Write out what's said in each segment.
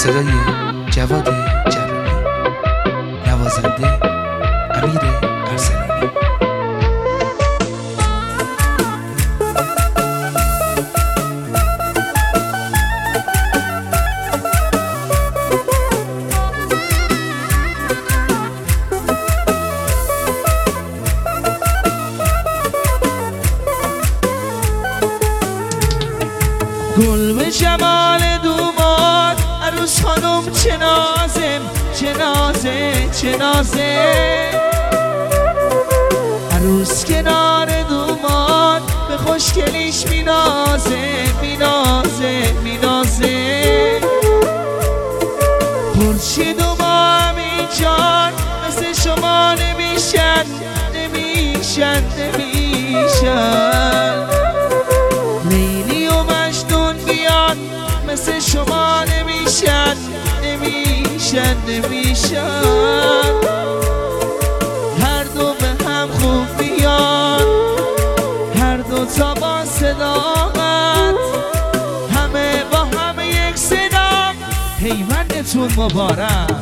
صدای جواد جلالی، نوازنده امیر ارسلانی. گل به جمال دوماد عروس خانم چه نازم چه نازه چه نازه، عروس کنار دوماد به خوشگلیش مینازه مینازه مینازه. خورشید و ما همینجان مثل شما نمیشن نمیشن نمیشن، لیلی و مجنون بیان مثل شما نمیشن نمیشن نمیشن. هر دو به هم خوب بیان، هر دو تا با صداقت، همه با همه یک صدا، پیوندتون مبارک.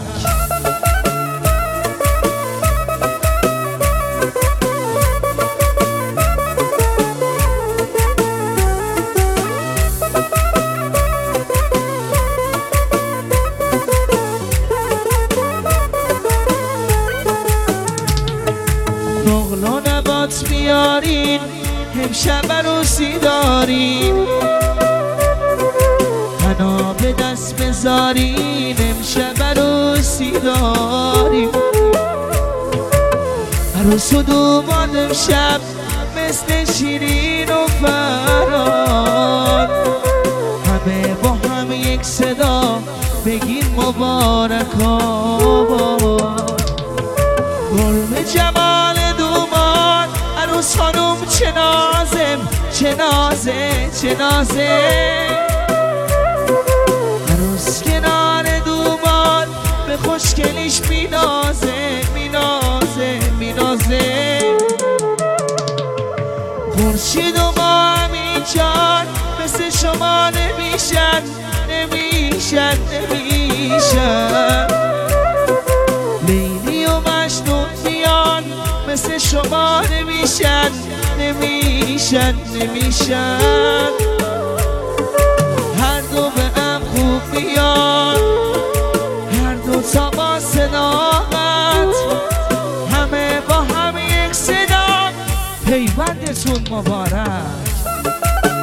نقل و نبات بیارین امشب عروسی دارین، حنا به دست بذارین امشب عروسی دارین. عروس و دوماد امشب مثل شیرین و فرار، همه با هم یک صدا بگین مبارک آباد. گل جمال دوماد عروس خانم چه نازم چه نازه چه نازه، عروس کنار دوماد به خوشگلیش مینازه مینازه مینازه. خورشید و ما همینجان مثل شما نمیشن نمیشن نمیشن، لیلی و مجنون بیان مثل شما نمیشن نمیشن نمیشن. هر دو به هم خوب بیان، هر دو تا با صداقت، همه با هم یک صدا، پیوندتون مبارک.